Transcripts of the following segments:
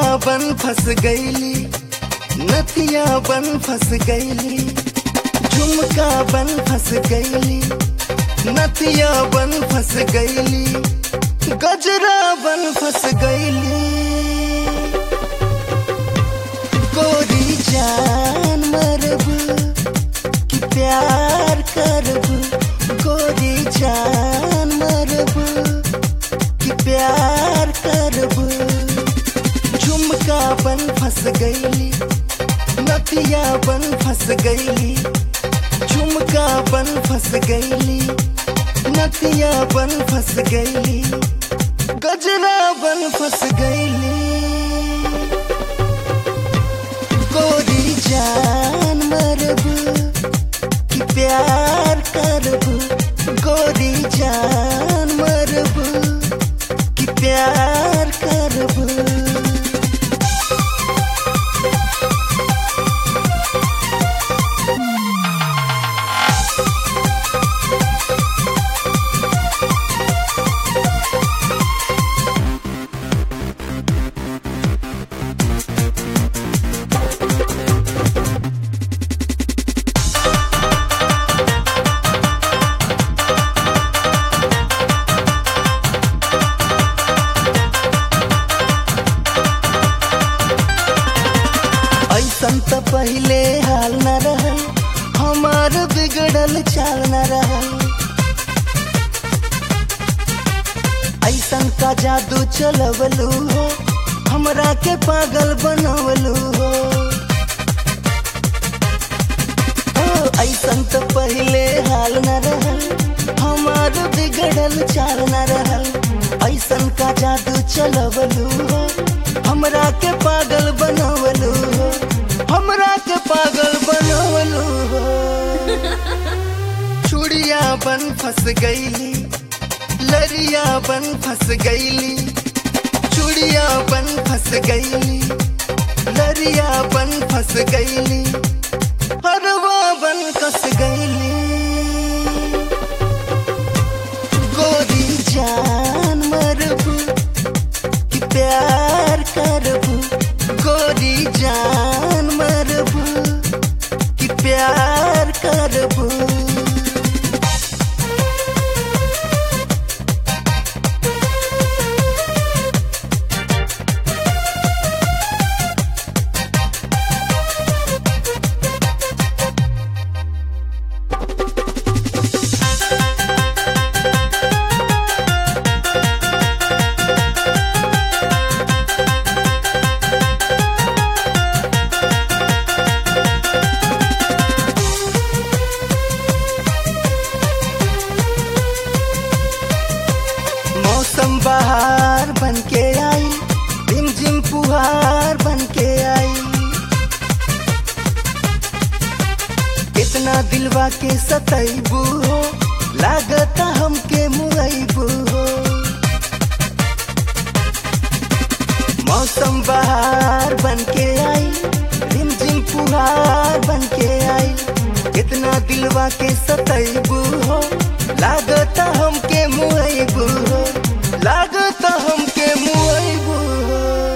बन फंस गईली, नथिया बन फंस गईली, झुमका बन फंस गईली, नथिया बन फंस गईली, गजरा बन फंस गईली। गोरी जान मरब कि प्यार करब, गोरी जान मरब कि प्यार करब। झुमका बन फंस गईली, नथिया बन फंस गईली, झुमका बन फंस गईली, नथिया बन फंस गईली, गजरा बन फंस गईली। गोरी जान मरब कि प्यार करब, गोरी जान मरब कि प्यार करब। ऐसन त पहिले हाल न रहल, हमार बिगड़ल चाल न रहल। ऐसन का जादू चलवलू हो, हमरा के पागल बनवलू हो। ऐसन त पहिले हाल न रहल, हमार बिगड़ल चाल न रहल। ऐसन का जादू चलवलू हो, हमरा के पागल बनवलू हो, हमरा के पागल बनवलू हो। चूड़िया बन फंस गईली, लरिया बन फंस गईली, चूड़िया बन फंस गईली, लरिया बन फंस गईली, हरवा बन कस गईली। गोरी जान मरब कि प्यार करब, गोरी जान मरब कि प्यार करब। मौसम बहार बन के आई, रिमझिम फुहार बन के आई। इतना दिलवा के सतैबू हो, लागता हमके मुआइबू हो। मौसम बहार बन के आई, रिमझिम फुहार बन के आई। इतना दिलवा के सतैबू हो, लागता हमके मुआइबू हो, लागता हमके मुआइबू हो।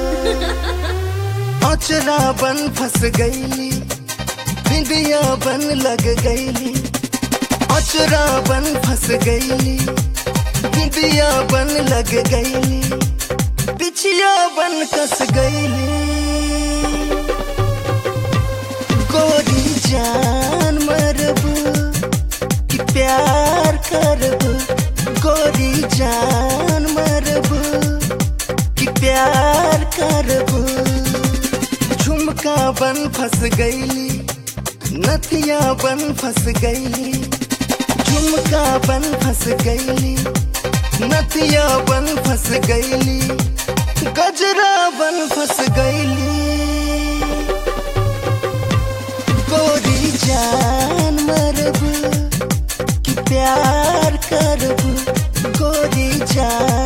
अचरा बन फंस गईली, बिंदिया बन लग गईली, अचरा बन फंस गईली, बिंदिया बन लग गईली, बिछिया बन कस गईली। गोरी जान मरब कि प्यार करब, गोरी जान मरब कि प्यार करब। झुमका बन फंस गईली, नथिया बन फंस गईली, झुमका बन फंस गईली, नथिया बन फंस गईली, गजरा बन फंस गईली। गोरी जान मरब कि प्यार करब, गोरी जान